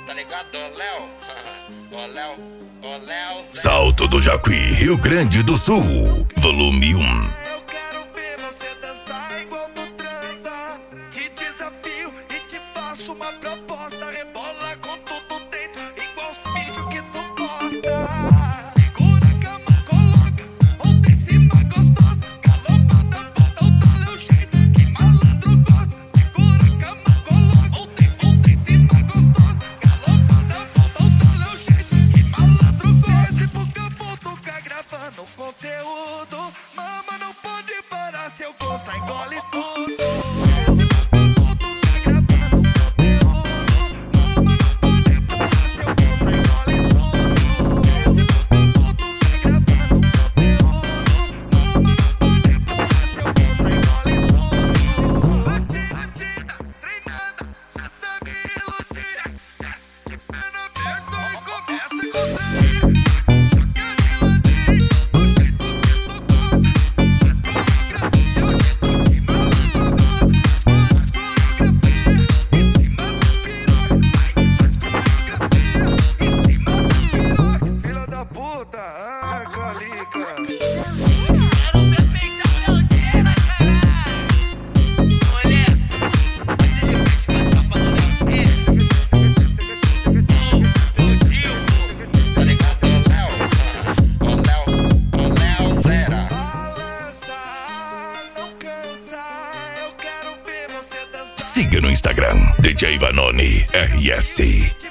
Tá ligado, Léo? Léo. Salto do Jacuí, Rio Grande do Sul, volume 1. Eu quero ver você dançar igual tu transa. Te desafio e te faço uma proposta. Rebola com tudo dentro, igual os vídeos que tu posta. Segura a cama, coloca outra em cima gostosa. Galopada, bota o tal é o jeito que malandro gosta. Segura a cama, coloca outra em cima gostosa. Galopada, bota o tal é o jeito que malandro gosta. Esse pro campo tocar gravando conteúdo. Mama, não pode parar, se eu gostar engole tudo. Esse pro campo tocar gravando conteúdo. Mama, não pode parar, se eu gostar engole tudo. Esse pro campo tocar gravando conteúdo. Mama, não pode parar, se eu gostar engole tudo. Batida, treinada, já sabe iludir. De pé na vergonha e começa a contrair. Filha da puta, calica. Quero ver peitão Leozeira, caralho. Olha, antes de praticar a tropa do Leozeira. Tá ligado, Léo? Zera. Balança, não cansa. Eu quero ver você dançar. Siga no Instagram, DJ Vanoni RS.